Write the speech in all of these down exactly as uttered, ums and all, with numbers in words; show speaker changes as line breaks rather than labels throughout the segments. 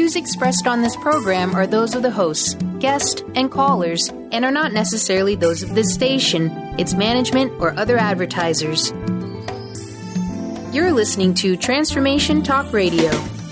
views expressed on this program are those of the hosts, guests, and callers, and are not necessarily those of this station, its management, or other advertisers. You're listening to Transformation Talk Radio.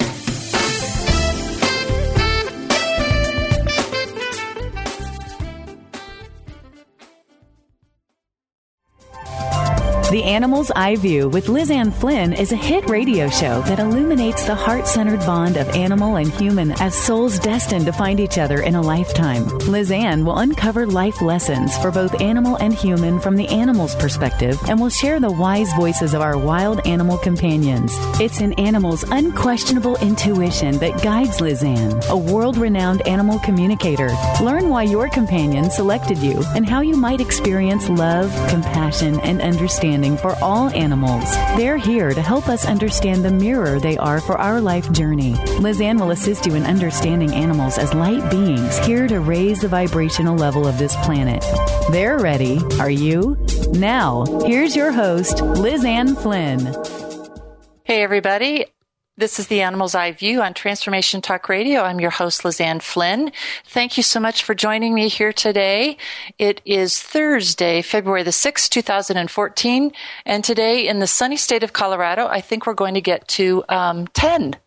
The Animal's Eye View with Liz Ann Flynn is a hit radio show that illuminates the heart-centered bond of animal and human as souls destined to find each other in a lifetime. Liz Ann will uncover life lessons for both animal and human from the animal's perspective and will share the wise voices of our wild animal companions. It's an animal's unquestionable intuition that guides Liz Ann, a world-renowned animal communicator. Learn why your companion selected you and how you might experience love, compassion, and understanding for all animals. They're here to help us understand the mirror they are for our life journey. Liz Ann will assist you in understanding animals as light beings here to raise the vibrational level of this planet. They're ready. Are you? Now, here's your host, Liz Ann Flynn.
Hey, everybody. This is the Animal's Eye View on Transformation Talk Radio. I'm your host, Liz Ann Flynn. Thank you so much for joining me here today. It is Thursday, February the sixth, two thousand fourteen. And today in the sunny state of Colorado, I think we're going to get to um, ten.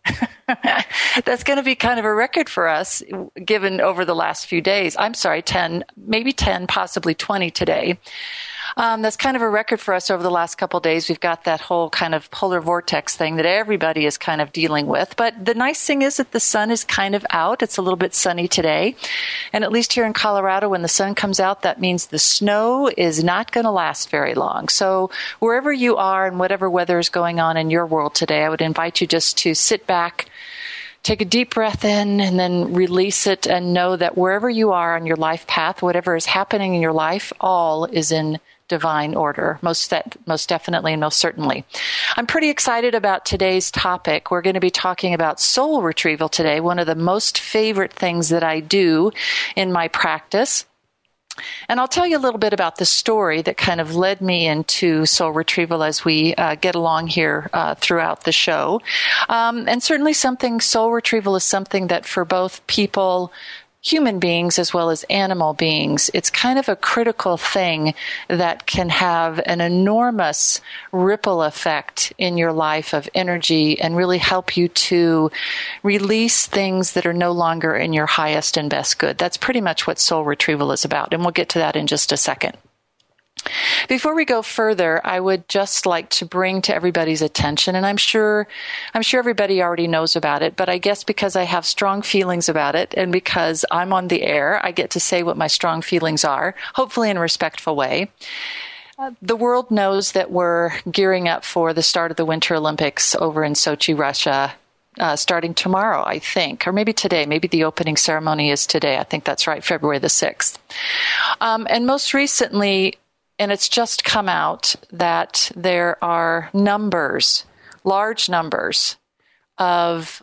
That's going to be kind of a record for us, given over the last few days. I'm sorry, ten, maybe ten, possibly twenty today. Um, that's kind of a record for us over the last couple of days. We've got that whole kind of polar vortex thing that everybody is kind of dealing with. But the nice thing is that the sun is kind of out. It's a little bit sunny today. And at least here in Colorado, when the sun comes out, that means the snow is not going to last very long. So wherever you are and whatever weather is going on in your world today, I would invite you just to sit back, take a deep breath in, and then release it, and know that wherever you are on your life path, whatever is happening in your life, all is in divine order, most that, most definitely and most certainly. I'm pretty excited about today's topic. We're going to be talking about soul retrieval today, one of the most favorite things that I do in my practice. And I'll tell you a little bit about the story that kind of led me into soul retrieval as we uh, get along here uh, throughout the show. Um, and certainly something, soul retrieval is something that for both people, human beings as well as animal beings, it's kind of a critical thing that can have an enormous ripple effect in your life of energy and really help you to release things that are no longer in your highest and best good. That's pretty much what soul retrieval is about, and we'll get to that in just a second. Before we go further, I would just like to bring to everybody's attention, and I'm sure, I'm sure everybody already knows about it, but I guess because I have strong feelings about it and because I'm on the air, I get to say what my strong feelings are, hopefully in a respectful way. Uh, the world knows that we're gearing up for the start of the Winter Olympics over in Sochi, Russia, uh, starting tomorrow, I think, or maybe today. Maybe the opening ceremony is today. I think that's right, February the sixth. Um, and most recently, and it's just come out that there are numbers, large numbers of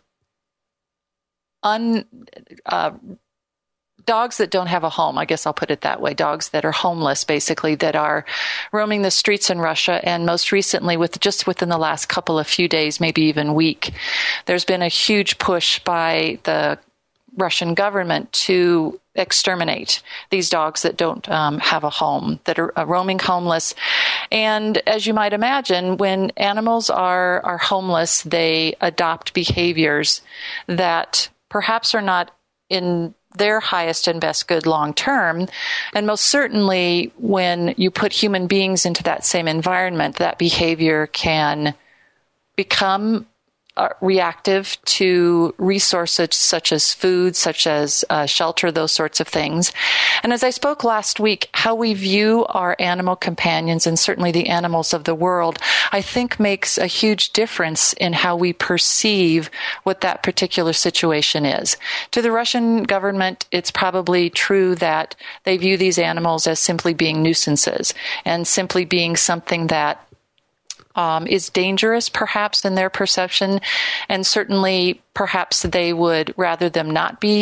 un, uh, dogs that don't have a home. I guess I'll put it that way. Dogs that are homeless, basically, that are roaming the streets in Russia. And most recently, with just within the last couple of few days, maybe even week, there's been a huge push by the Russian government to exterminate these dogs that don't um, have a home, that are uh, roaming homeless. And as you might imagine, when animals are, are homeless, they adopt behaviors that perhaps are not in their highest and best good long term. And most certainly, when you put human beings into that same environment, that behavior can become Uh, reactive to resources such as food, such as uh, shelter, those sorts of things. And as I spoke last week, how we view our animal companions and certainly the animals of the world, I think makes a huge difference in how we perceive what that particular situation is. To the Russian government, it's probably true that they view these animals as simply being nuisances and simply being something that Um, is dangerous, perhaps, in their perception, and certainly perhaps they would rather them not be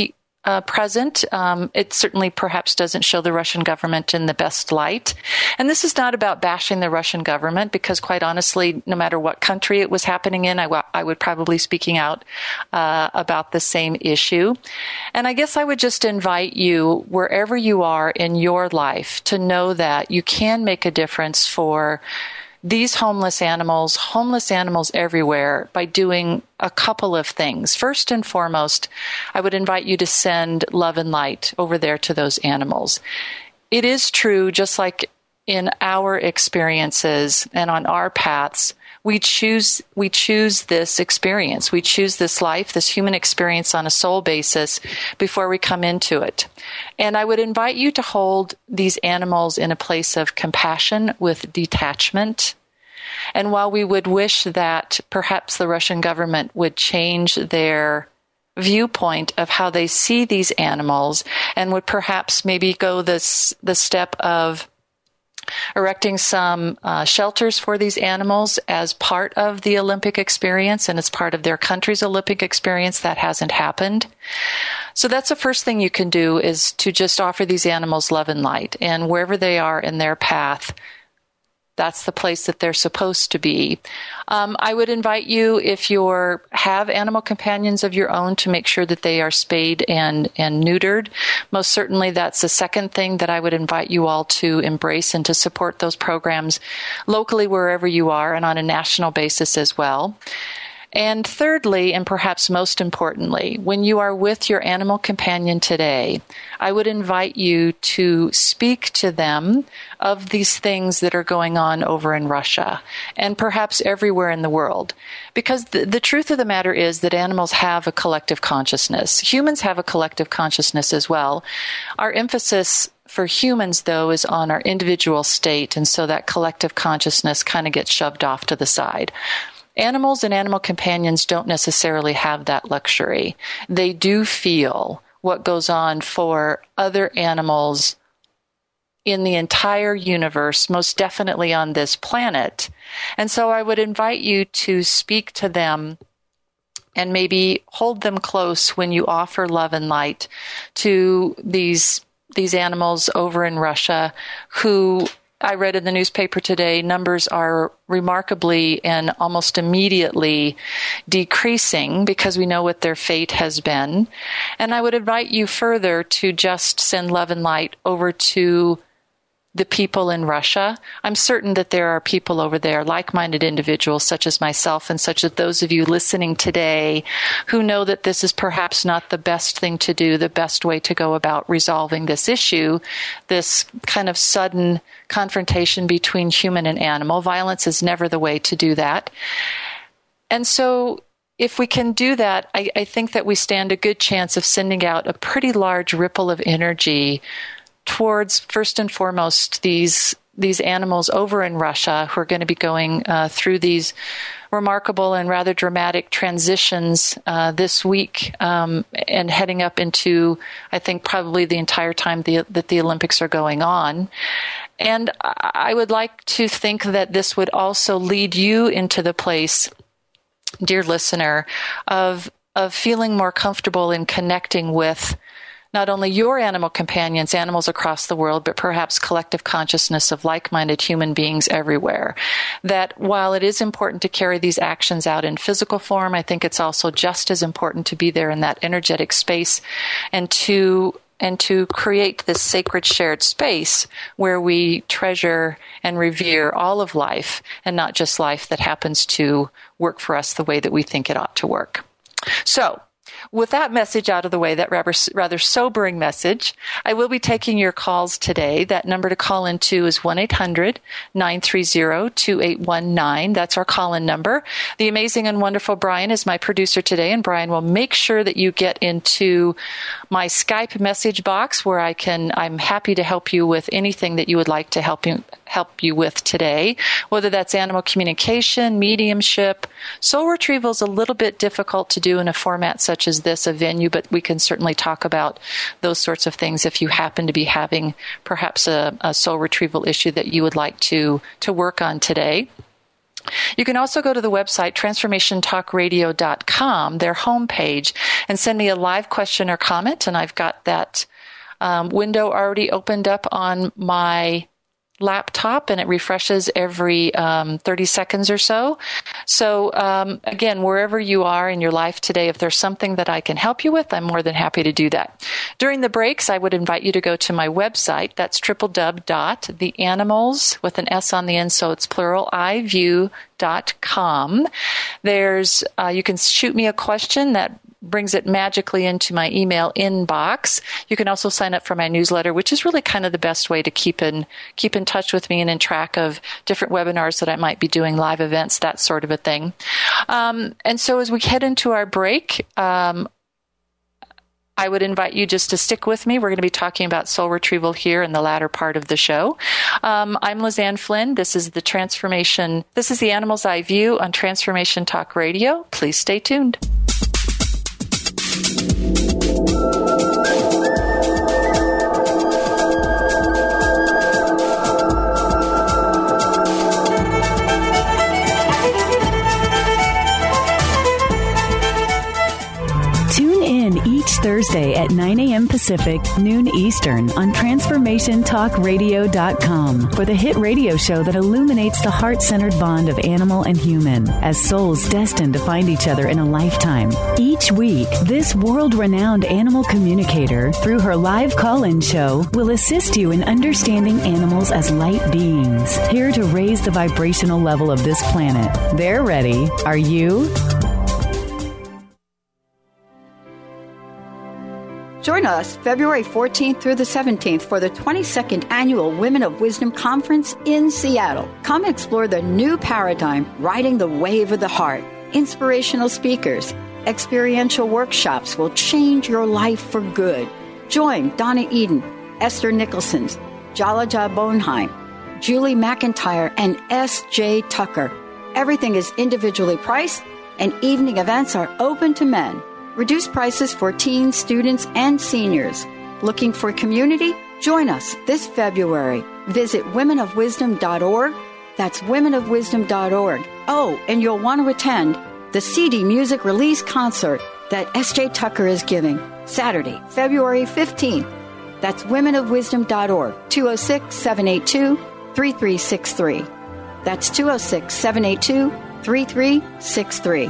uh, present. Um, it certainly perhaps doesn't show the Russian government in the best light. And this is not about bashing the Russian government, because quite honestly, no matter what country it was happening in, I, w- I would probably speaking out uh, about the same issue. And I guess I would just invite you, wherever you are in your life, to know that you can make a difference for these homeless animals, homeless animals everywhere, by doing a couple of things. First and foremost, I would invite you to send love and light over there to those animals. It is true, just like in our experiences and on our paths, we choose we choose this experience. We choose this life, this human experience on a soul basis before we come into it. And I would invite you to hold these animals in a place of compassion with detachment. And while we would wish that perhaps the Russian government would change their viewpoint of how they see these animals and would perhaps maybe go this the step of erecting some uh, shelters for these animals as part of the Olympic experience and as part of their country's Olympic experience, that hasn't happened. So that's the first thing you can do, is to just offer these animals love and light. And wherever they are in their path, that's the place that they're supposed to be. Um, I would invite you, if you have animal companions of your own, to make sure that they are spayed and, and neutered. Most certainly, that's the second thing that I would invite you all to embrace and to support those programs locally wherever you are, and on a national basis as well. And thirdly, and perhaps most importantly, when you are with your animal companion today, I would invite you to speak to them of these things that are going on over in Russia and perhaps everywhere in the world. Because the, the truth of the matter is that animals have a collective consciousness. Humans have a collective consciousness as well. Our emphasis for humans, though, is on our individual state, and so that collective consciousness kind of gets shoved off to the side. Animals and animal companions don't necessarily have that luxury. They do feel what goes on for other animals in the entire universe, most definitely on this planet. And so I would invite you to speak to them and maybe hold them close when you offer love and light to these these animals over in Russia who, I read in the newspaper today, numbers are remarkably and almost immediately decreasing because we know what their fate has been. And I would invite you further to just send love and light over to the people in Russia. I'm certain that there are people over there, like-minded individuals such as myself and such as those of you listening today, who know that this is perhaps not the best thing to do, the best way to go about resolving this issue, this kind of sudden confrontation between human and animal. Violence is never the way to do that. And so if we can do that, I, I think that we stand a good chance of sending out a pretty large ripple of energy towards, first and foremost, these these animals over in Russia who are going to be going uh, through these remarkable and rather dramatic transitions uh, this week um, and heading up into, I think, probably the entire time the, that the Olympics are going on. And I would like to think that this would also lead you into the place, dear listener, of of feeling more comfortable in connecting with not only your animal companions, animals across the world, but perhaps collective consciousness of like-minded human beings everywhere. That while it is important to carry these actions out in physical form, I think it's also just as important to be there in that energetic space and to and to create this sacred shared space where we treasure and revere all of life and not just life that happens to work for us the way that we think it ought to work. So, with that message out of the way, that rather, rather sobering message, I will be taking your calls today. That number to call into is one eight hundred nine three zero two eight one nine. That's our call-in number. The amazing and wonderful Brian is my producer today, and Brian will make sure that you get into my Skype message box where I can, I'm happy to help you with anything that you would like to help you help you with today, whether that's animal communication, mediumship. Soul retrieval is a little bit difficult to do in a format such as this, a venue, but we can certainly talk about those sorts of things if you happen to be having perhaps a, a soul retrieval issue that you would like to, to work on today. You can also go to the website, transformation talk radio dot com, their homepage, and send me a live question or comment. And I've got that um, window already opened up on my laptop, and it refreshes every um, thirty seconds or so. So um, again, wherever you are in your life today, if there's something that I can help you with, I'm more than happy to do that. During the breaks, I would invite you to go to my website. That's w w w dot the animals with an S on the end, so it's plural, I view dot com. There's uh, you can shoot me a question that brings it magically into my email inbox. You can also sign up for my newsletter, which is really kind of the best way to keep in keep in touch with me and in track of different webinars that I might be doing, live events, that sort of a thing. Um, and so as we head into our break, um, I would invite you just to stick with me. We're going to be talking about soul retrieval here in the latter part of the show. Um, I'm Lizanne Flynn. This is the Transformation. This is the Animal's Eye View on Transformation Talk Radio. Please stay tuned.
Tune in each Thursday at nine a.m. Pacific, noon Eastern on transformation talk radio dot com for the hit radio show that illuminates the heart-centered bond of animal and human as souls destined to find each other in a lifetime. Each week, this world-renowned animal communicator, through her live call-in show, will assist you in understanding animals as light beings, here to raise the vibrational level of this planet. They're ready. Are you?
Join us February fourteenth through the seventeenth for the twenty-second Annual Women of Wisdom Conference in Seattle. Come explore the new paradigm, riding the wave of the heart. Inspirational speakers, experiential workshops will change your life for good. Join Donna Eden, Esther Nicholson, Jalaja Bonheim, Julie McIntyre, and S J Tucker. Everything is individually priced, and evening events are open to men. Reduced prices for teens, students, and seniors. Looking for community? Join us this February. Visit women of wisdom dot org. That's women of wisdom dot org. Oh, and you'll want to attend the C D Music Release Concert that S J Tucker is giving Saturday, February fifteenth. That's women of wisdom dot org, two oh six, seven eight two, three three six three. That's two oh six, seven eight two, three three six three.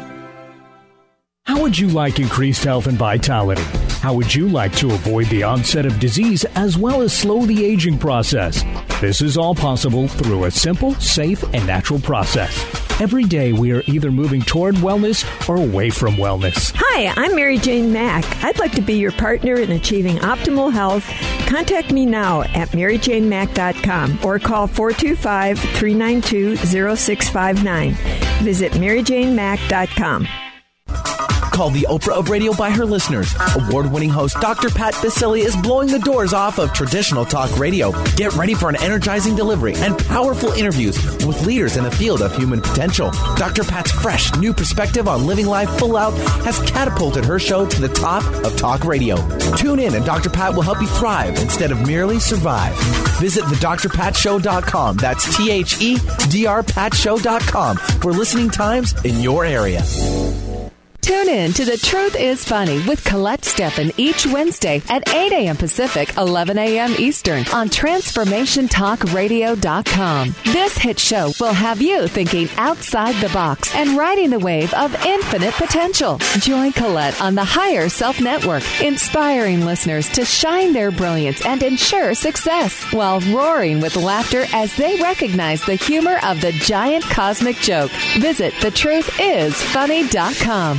How would you like increased health and vitality? How would you like to avoid the onset of disease as well as slow the aging process? This is all possible through a simple, safe, and natural process. Every day we are either moving toward wellness or away from wellness.
Hi, I'm Mary Jane Mack. I'd like to be your partner in achieving optimal health. Contact me now at mary jane mack dot com or call four two five, three nine two, zero six five nine. Visit mary jane mack dot com.
Called the Oprah of radio by her listeners. Award-winning host Doctor Pat Baccili is blowing the doors off of traditional talk radio. Get ready for an energizing delivery and powerful interviews with leaders in the field of human potential. Doctor Pat's fresh, new perspective on living life full out has catapulted her show to the top of talk radio. Tune in and Doctor Pat will help you thrive instead of merely survive. Visit the dr pat show dot com. That's T H E D R pat show dot com for listening times in your area.
Tune in to The Truth is Funny with Colette Steffen each Wednesday at eight a.m. Pacific, eleven a.m. Eastern on transformation talk radio dot com. This hit show will have you thinking outside the box and riding the wave of infinite potential. Join Colette on the Higher Self Network, inspiring listeners to shine their brilliance and ensure success while roaring with laughter as they recognize the humor of the giant cosmic joke. Visit the truth is funny dot com.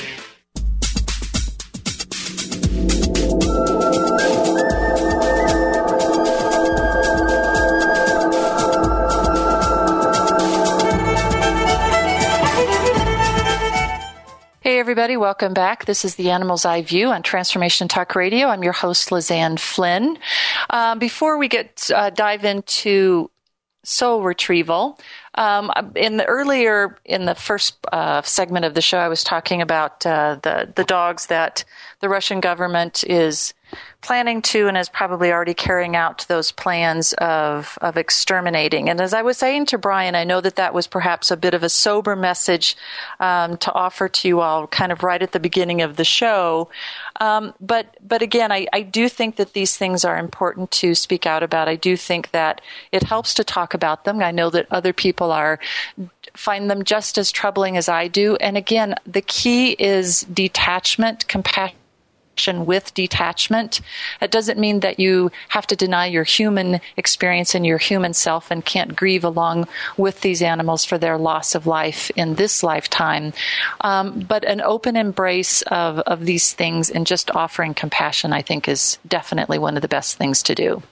Hey, everybody. Welcome back. This is the Animal's Eye View on Transformation Talk Radio. I'm your host, Lizanne Flynn. Uh, before we get uh, dive into soul retrieval, um, in the earlier, in the first uh, segment of the show, I was talking about uh, the, the dogs that the Russian government is planning to and is probably already carrying out those plans of, of exterminating. And as I was saying to Brian, I know that that was perhaps a bit of a sober message um, to offer to you all kind of right at the beginning of the show. Um, but but again, I, I do think that these things are important to speak out about. I do think that it helps to talk about them. I know that other people are find them just as troubling as I do. And again, the key is detachment, compassion with detachment. It doesn't mean that you have to deny your human experience and your human self and can't grieve along with these animals for their loss of life in this lifetime. Um, but an open embrace of, of these things and just offering compassion, I think, is definitely one of the best things to do.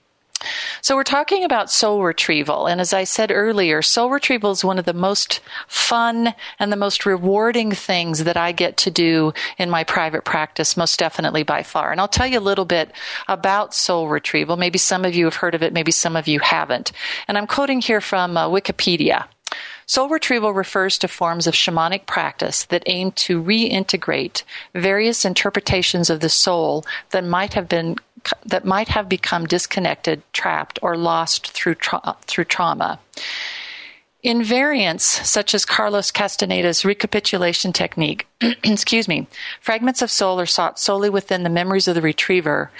So we're talking about soul retrieval. And as I said earlier, soul retrieval is one of the most fun and the most rewarding things that I get to do in my private practice, most definitely by far. And I'll tell you a little bit about soul retrieval. Maybe some of you have heard of it, maybe some of you haven't. And I'm quoting here from uh, Wikipedia. Soul retrieval refers to forms of shamanic practice that aim to reintegrate various interpretations of the soul that might have been that might have become disconnected, trapped, or lost through tra- through trauma. In variants such as Carlos Castaneda's recapitulation technique, excuse me, fragments of soul are sought solely within the memories of the retriever.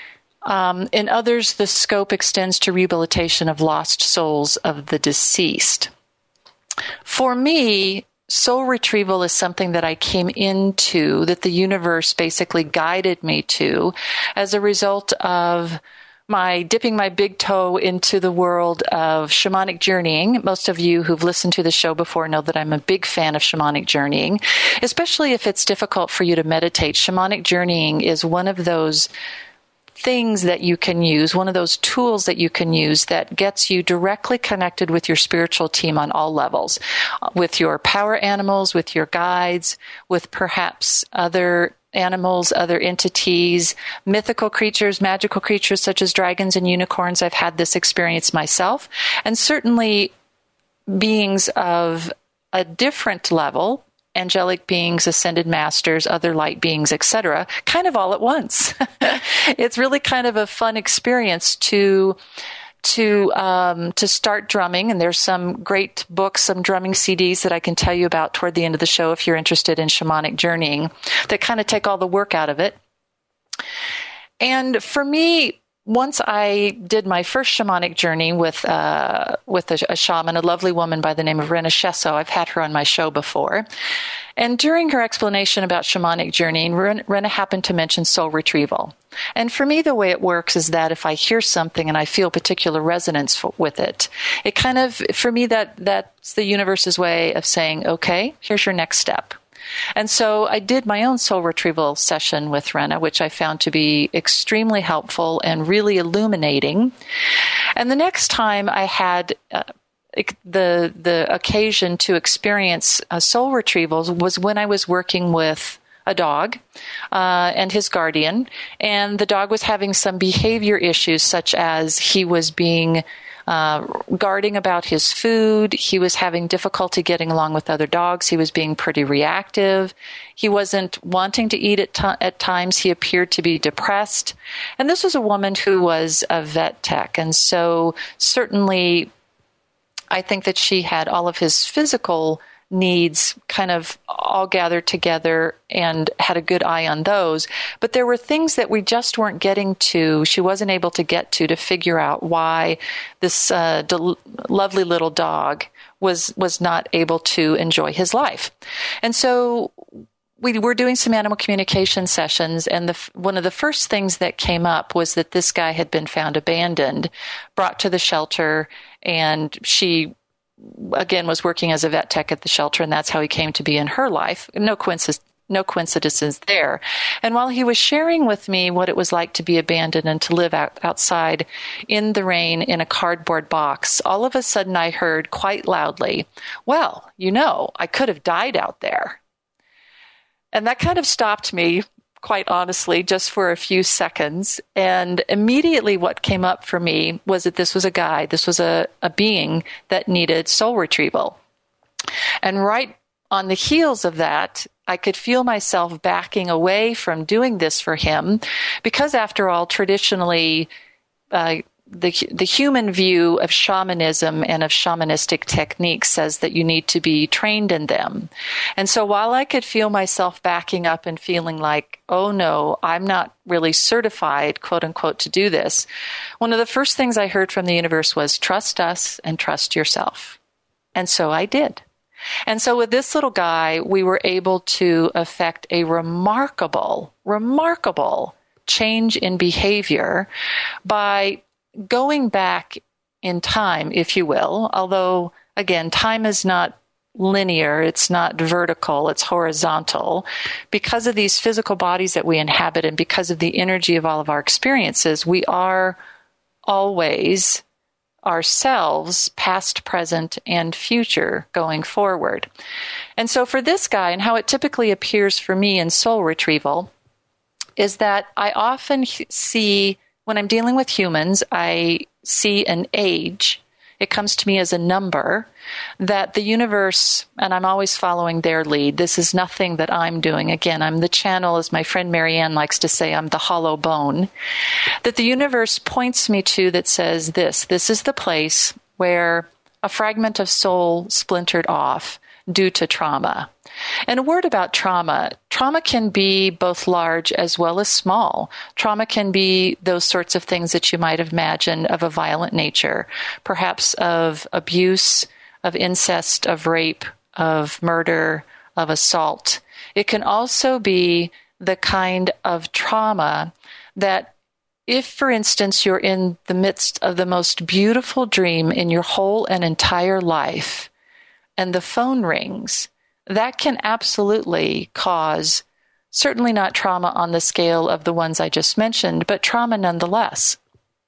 Um, in others, the scope extends to rehabilitation of lost souls of the deceased. For me, soul retrieval is something that I came into, that the universe basically guided me to as a result of my dipping my big toe into the world of shamanic journeying. Most of you who've listened to the show before know that I'm a big fan of shamanic journeying, especially if it's difficult for you to meditate. Shamanic journeying is one of those things that you can use, one of those tools that you can use that gets you directly connected with your spiritual team on all levels, with your power animals, with your guides, with perhaps other animals, other entities, mythical creatures, magical creatures such as dragons and unicorns. I've had this experience myself, and certainly beings of a different level, angelic beings, ascended masters, other light beings, et cetera, kind of all at once. It's really kind of a fun experience to to um, to start drumming, and there's some great books, some drumming C Ds that I can tell you about toward the end of the show if you're interested in shamanic journeying, that kind of take all the work out of it. And for me, once I did my first shamanic journey with uh, with a, a shaman, a lovely woman by the name of Rena Shesso. I've had her on my show before. And during her explanation about shamanic journeying, Ren- Rena happened to mention soul retrieval. And for me, the way it works is that if I hear something and I feel particular resonance f- with it, it kind of, for me, that that's the universe's way of saying, okay, here's your next step. And so I did my own soul retrieval session with Rena, which I found to be extremely helpful and really illuminating. And the next time I had uh, the the occasion to experience uh, soul retrievals was when I was working with a dog uh, and his guardian. And the dog was having some behavior issues, such as he was being Uh, guarding about his food. He was having difficulty getting along with other dogs. He was being pretty reactive. He wasn't wanting to eat at, t- at times. He appeared to be depressed. And this was a woman who was a vet tech. And so certainly I think that she had all of his physical needs kind of all gathered together and had a good eye on those. But there were things that we just weren't getting to, she wasn't able to get to, to figure out why this uh, del- lovely little dog was was not able to enjoy his life. And so we were doing some animal communication sessions, and the, one of the first things that came up was that this guy had been found abandoned, brought to the shelter, and she again was working as a vet tech at the shelter, and that's how he came to be in her life. No coincidence, no coincidences there. And while he was sharing with me what it was like to be abandoned and to live out, outside in the rain in a cardboard box, all of a sudden I heard quite loudly, "Well, you know, I could have died out there." And that kind of stopped me, quite honestly, just for a few seconds. And immediately what came up for me was that this was a guy, this was a, a being that needed soul retrieval. And right on the heels of that, I could feel myself backing away from doing this for him because, after all, traditionally, uh, the the human view of shamanism and of shamanistic techniques says that you need to be trained in them. And so while I could feel myself backing up and feeling like, oh no, I'm not really certified, quote unquote, to do this, one of the first things I heard from the universe was, trust us and trust yourself. And so I did. And so with this little guy, we were able to effect a remarkable, remarkable change in behavior by going back in time, if you will, although, again, time is not linear, it's not vertical, it's horizontal. Because of these physical bodies that we inhabit and because of the energy of all of our experiences, we are always ourselves, past, present, and future going forward. And so for this guy, and how it typically appears for me in soul retrieval, is that I often see, when I'm dealing with humans, I see an age. It comes to me as a number that the universe, and I'm always following their lead. This is nothing that I'm doing. Again, I'm the channel, as my friend Marianne likes to say, I'm the hollow bone, that the universe points me to that says this, this is the place where a fragment of soul splintered off due to trauma. And a word about trauma. Trauma can be both large as well as small. Trauma can be those sorts of things that you might imagine of a violent nature, perhaps of abuse, of incest, of rape, of murder, of assault. It can also be the kind of trauma that, if, for instance, you're in the midst of the most beautiful dream in your whole and entire life, and the phone rings, that can absolutely cause, certainly not trauma on the scale of the ones I just mentioned, but trauma nonetheless.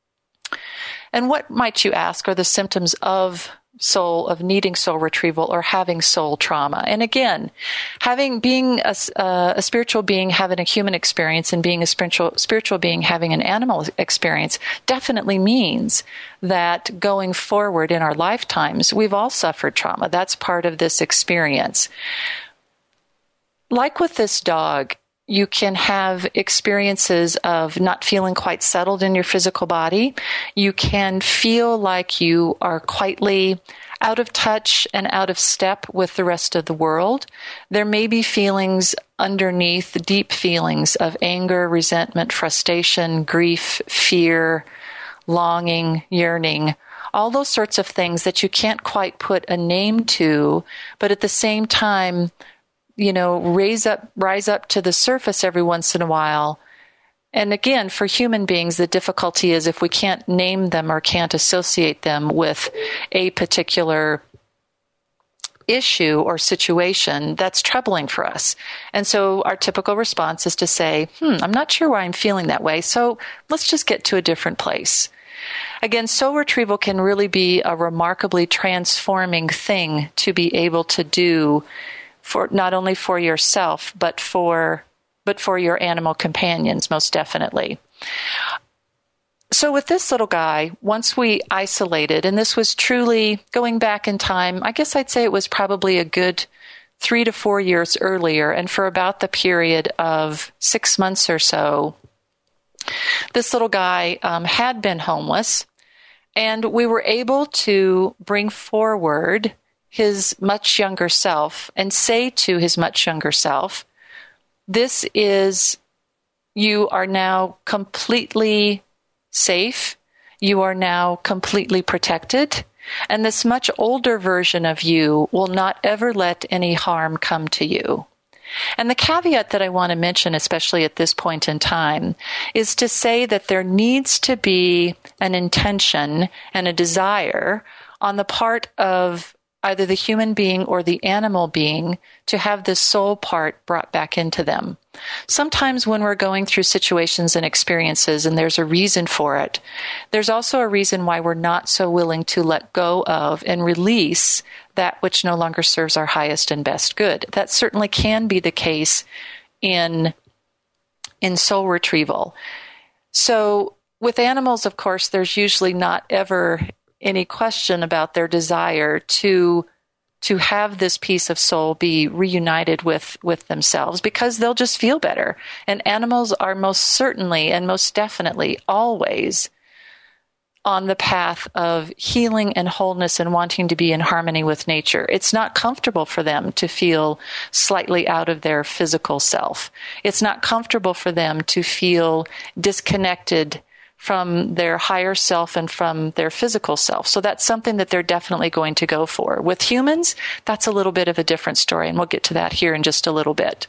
And what, might you ask, are the symptoms of soul, of needing soul retrieval or having soul trauma? And again, having, being a, uh, a spiritual being having a human experience and being a spiritual, spiritual being having an animal experience definitely means that going forward in our lifetimes, we've all suffered trauma. That's part of this experience. Like with this dog, you can have experiences of not feeling quite settled in your physical body. You can feel like you are quietly out of touch and out of step with the rest of the world. There may be feelings underneath, deep feelings of anger, resentment, frustration, grief, fear, longing, yearning, all those sorts of things that you can't quite put a name to, but at the same time, you know, raise up, rise up to the surface every once in a while. And again, for human beings, the difficulty is if we can't name them or can't associate them with a particular issue or situation, that's troubling for us. And so our typical response is to say, hmm, I'm not sure why I'm feeling that way, so let's just get to a different place. Again, soul retrieval can really be a remarkably transforming thing to be able to do, for not only for yourself, but for but for your animal companions, most definitely. So with this little guy, once we isolated, and this was truly going back in time, I guess I'd say it was probably a good three to four years earlier, and for about the period of six months or so, this little guy um, had been homeless, and we were able to bring forward his much younger self and say to his much younger self, this is, you are now completely safe. You are now completely protected. And this much older version of you will not ever let any harm come to you. And the caveat that I want to mention, especially at this point in time, is to say that there needs to be an intention and a desire on the part of either the human being or the animal being to have this soul part brought back into them. Sometimes when we're going through situations and experiences and there's a reason for it, there's also a reason why we're not so willing to let go of and release that which no longer serves our highest and best good. That certainly can be the case in, in soul retrieval. So with animals, of course, there's usually not ever any question about their desire to to have this piece of soul be reunited with, with themselves, because they'll just feel better. And animals are most certainly and most definitely always on the path of healing and wholeness and wanting to be in harmony with nature. It's not comfortable for them to feel slightly out of their physical self. It's not comfortable for them to feel disconnected from their higher self and from their physical self. So that's something that they're definitely going to go for. With humans, that's a little bit of a different story, and we'll get to that here in just a little bit.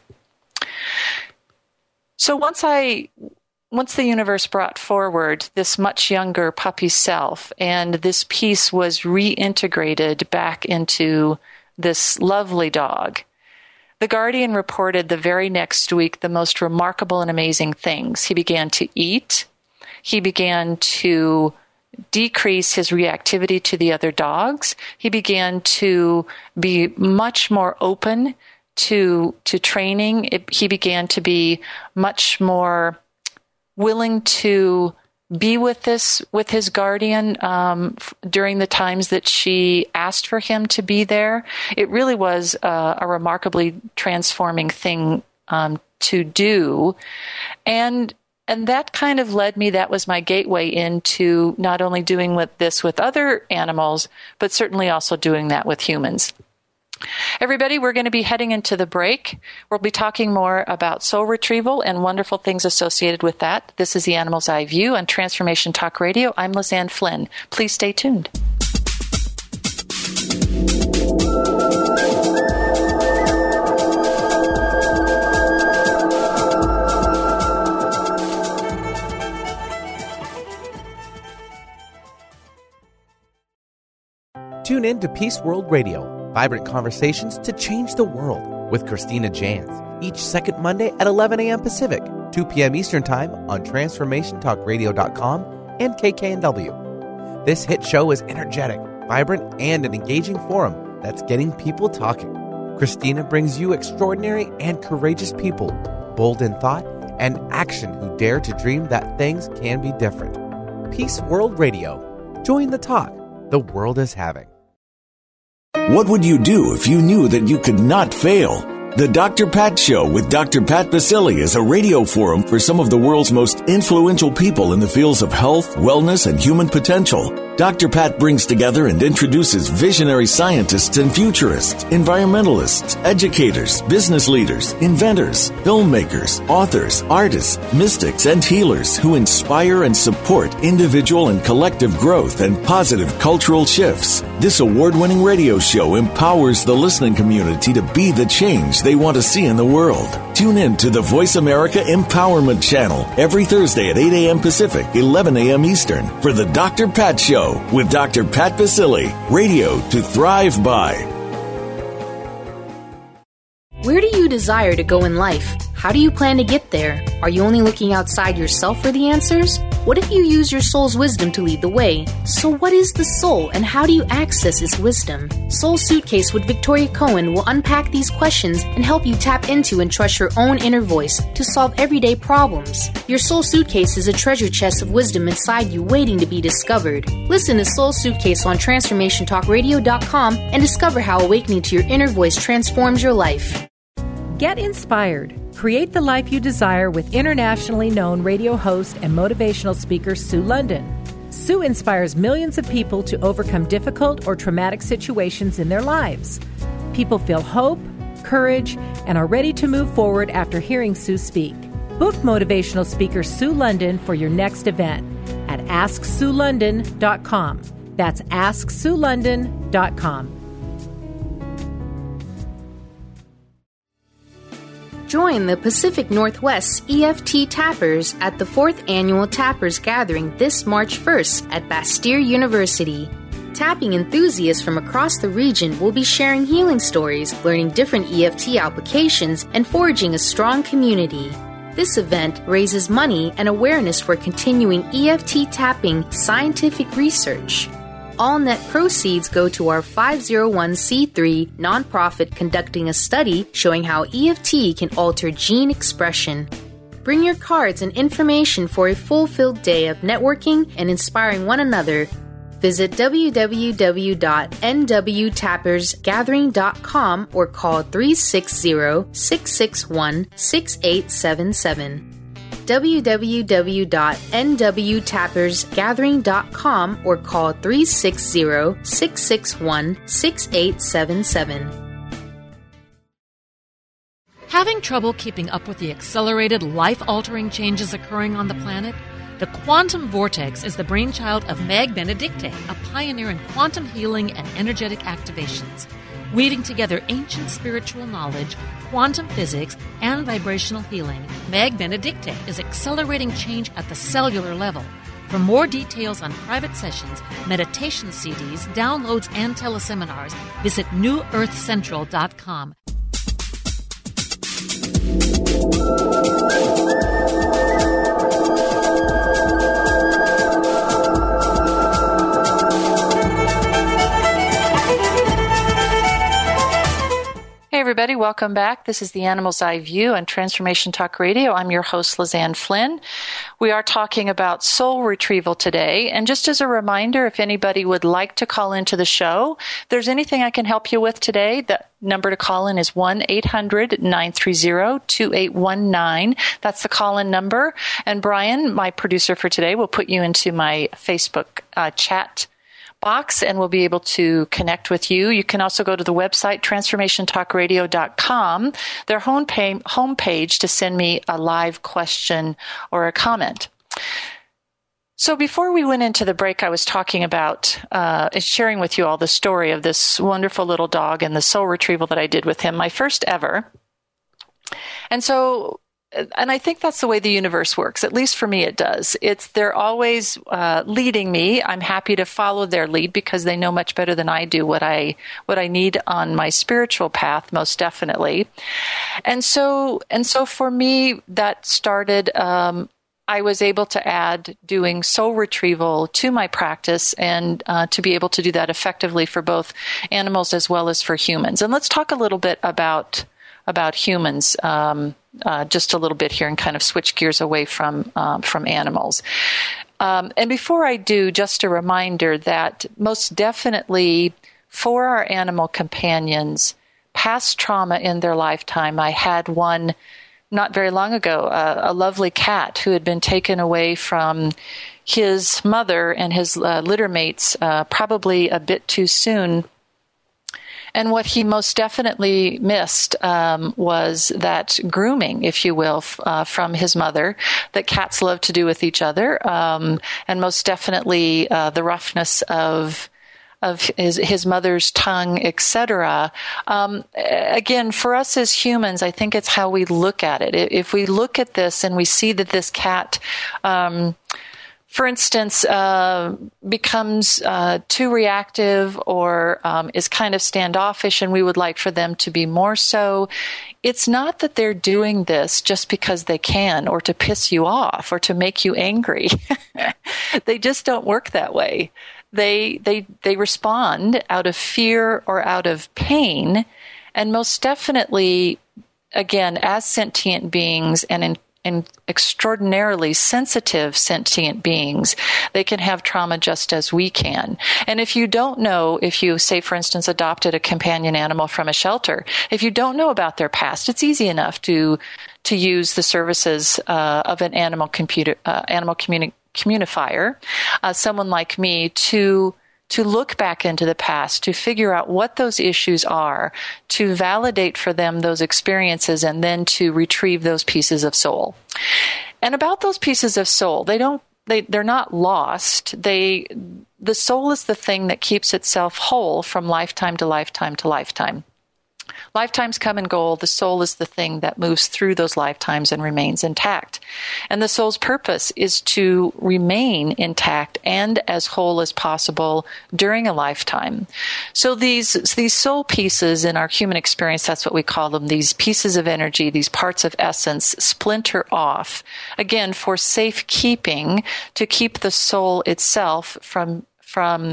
So once I, once the universe brought forward this much younger puppy self, and this piece was reintegrated back into this lovely dog, the guardian reported the very next week the most remarkable and amazing things. He began to eat. He began to decrease his reactivity to the other dogs. He began to be much more open to to training. It, he began to be much more willing to be with this with his guardian um, f- during the times that she asked for him to be there. It really was uh, a remarkably transforming thing um, to do, and. And that kind of led me, that was my gateway into not only doing with this with other animals, but certainly also doing that with humans. Everybody, we're going to be heading into the break. We'll be talking more about soul retrieval and wonderful things associated with that. This is the Animal's Eye View on Transformation Talk Radio. I'm Lizanne Flynn. Please stay tuned.
Tune in to Peace World Radio, vibrant conversations to change the world with Christina Jans, each second Monday at eleven a.m. Pacific, two p.m. Eastern Time on transformation talk radio dot com and K K N W. This hit show is energetic, vibrant, and an engaging forum that's getting people talking. Christina brings you extraordinary and courageous people, bold in thought and action, who dare to dream that things can be different. Peace World Radio. Join the talk the world is having.
What would you do if you knew that you could not fail? The Doctor Pat Show with Doctor Pat Baccili is a radio forum for some of the world's most influential people in the fields of health, wellness, and human potential. Doctor Pat brings together and introduces visionary scientists and futurists, environmentalists, educators, business leaders, inventors, filmmakers, authors, artists, mystics, and healers who inspire and support individual and collective growth and positive cultural shifts. This award-winning radio show empowers the listening community to be the change they want to see in the world. Tune in to the Voice America Empowerment Channel every Thursday at eight a.m. Pacific, eleven a.m. Eastern for the Doctor Pat Show with Doctor Pat Baccili. Radio to thrive by.
Where do you desire to go in life? How do you plan to get there? Are you only looking outside yourself for the answers? What if you use your soul's wisdom to lead the way? So what is the soul, and how do you access its wisdom? Soul Suitcase with Victoria Cohen will unpack these questions and help you tap into and trust your own inner voice to solve everyday problems. Your Soul Suitcase is a treasure chest of wisdom inside you waiting to be discovered. Listen to Soul Suitcase on transformation talk radio dot com and discover how awakening to your inner voice transforms your life.
Get inspired. Create the life you desire with internationally known radio host and motivational speaker Sue London. Sue inspires millions of people to overcome difficult or traumatic situations in their lives. People feel hope, courage, and are ready to move forward after hearing Sue speak. Book motivational speaker Sue London for your next event at ask sue london dot com. That's ask sue london dot com.
Join the Pacific Northwest E F T Tappers at the fourth Annual Tappers Gathering this March first at Bastyr University. Tapping enthusiasts from across the region will be sharing healing stories, learning different E F T applications, and forging a strong community. This event raises money and awareness for continuing E F T tapping scientific research. All net proceeds go to our five oh one c three nonprofit conducting a study showing how E F T can alter gene expression. Bring your cards and information for a fulfilled day of networking and inspiring one another. Visit w w w dot n w tappers gathering dot com or call three six zero, six six one, six eight seven seven. w w w dot n w tappers gathering dot com or call three six zero, six six one, six eight seven seven.
Having trouble keeping up with the accelerated, life-altering changes occurring on the planet? The Quantum Vortex is the brainchild of Meg Benedicte, a pioneer in quantum healing and energetic activations. Weaving together ancient spiritual knowledge, quantum physics, and vibrational healing, Meg Benedicte is accelerating change at the cellular level. For more details on private sessions, meditation C Ds, downloads, and teleseminars, visit new earth central dot com.
Hey everybody, welcome back. This is the Animal's Eye View on Transformation Talk Radio. I'm your host, Lizanne Flynn. We are talking about soul retrieval today. And just as a reminder, if anybody would like to call into the show, if there's anything I can help you with today, the number to call in is one eight hundred nine three zero two eight one nine. That's the call-in number. And Brian, my producer for today, will put you into my Facebook uh, chat box and we'll be able to connect with you. You can also go to the website, transformation talk radio dot com, their homepage, homepage to send me a live question or a comment. So before we went into the break, I was talking about uh, sharing with you all the story of this wonderful little dog and the soul retrieval that I did with him, my first ever. And so And I think that's the way the universe works. At least for me, it does. It's they're always uh, leading me. I'm happy to follow their lead because they know much better than I do what I what I need on my spiritual path, most definitely. And so and so for me, that started. Um, I was able to add doing soul retrieval to my practice and uh, to be able to do that effectively for both animals as well as for humans. And let's talk a little bit about about humans. Um, Uh, just a little bit here and kind of switch gears away from um, from animals. Um, and before I do, just a reminder that most definitely for our animal companions, past trauma in their lifetime. I had one not very long ago, uh, a lovely cat who had been taken away from his mother and his uh, litter mates uh, probably a bit too soon. And what he most definitely missed um, was that grooming, if you will, f- uh, from his mother that cats love to do with each other, um, and most definitely uh, the roughness of of his, his mother's tongue, et cetera. Um, again, for us as humans, I think it's how we look at it. If we look at this and we see that this cat um, for instance, uh, becomes uh, too reactive or um, is kind of standoffish and we would like for them to be more so, it's not that they're doing this just because they can or to piss you off or to make you angry. They just don't work that way. They, they, they respond out of fear or out of pain. And most definitely, again, as sentient beings and in and extraordinarily sensitive sentient beings, they can have trauma just as we can. And if you don't know, if you, say, for instance, adopted a companion animal from a shelter, if you don't know about their past, it's easy enough to to use the services uh, of an animal computer, uh, animal communi- communifier, uh, someone like me, to to look back into the past, to figure out what those issues are, to validate for them those experiences, and then to retrieve those pieces of soul. And about those pieces of soul, they don't, they, they're not lost. They, the soul is the thing that keeps itself whole from lifetime to lifetime to lifetime. Lifetimes come and go. The soul is the thing that moves through those lifetimes and remains intact. And the soul's purpose is to remain intact and as whole as possible during a lifetime. So these, these soul pieces in our human experience, that's what we call them, these pieces of energy, these parts of essence, splinter off, again, for safekeeping, to keep the soul itself from, from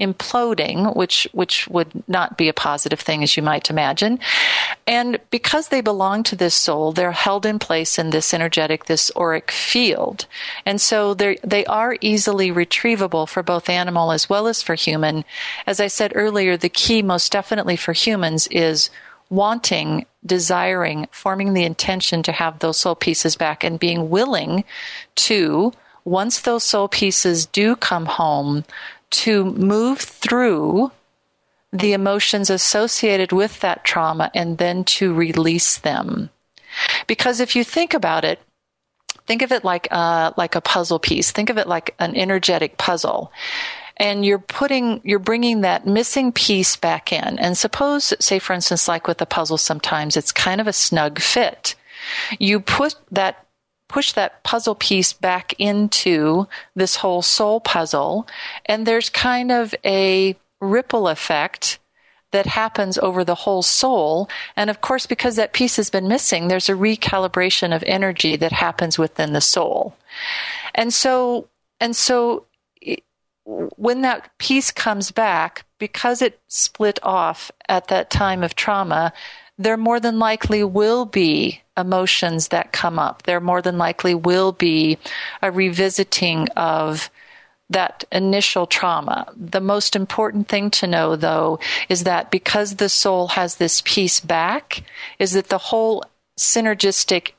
imploding, which which would not be a positive thing, as you might imagine. And because they belong to this soul, they're held in place in this energetic, this auric field. And so they they are easily retrievable for both animal as well as for human. As I said earlier, the key most definitely for humans is wanting, desiring, forming the intention to have those soul pieces back and being willing to, once those soul pieces do come home, to move through the emotions associated with that trauma and then to release them. Because if you think about it, think of it like a, like a puzzle piece. Think of it like an energetic puzzle. And you're putting, you're bringing that missing piece back in. And suppose, say for instance, like with a puzzle, sometimes it's kind of a snug fit. You put that push that puzzle piece back into this whole soul puzzle, and there's kind of a ripple effect that happens over the whole soul. And of course, because that piece has been missing, there's a recalibration of energy that happens within the soul. And so, and so it, when that piece comes back, because it split off at that time of trauma, there more than likely will be emotions that come up. There more than likely will be a revisiting of that initial trauma. The most important thing to know, though, is that because the soul has this piece back, is that the whole synergistic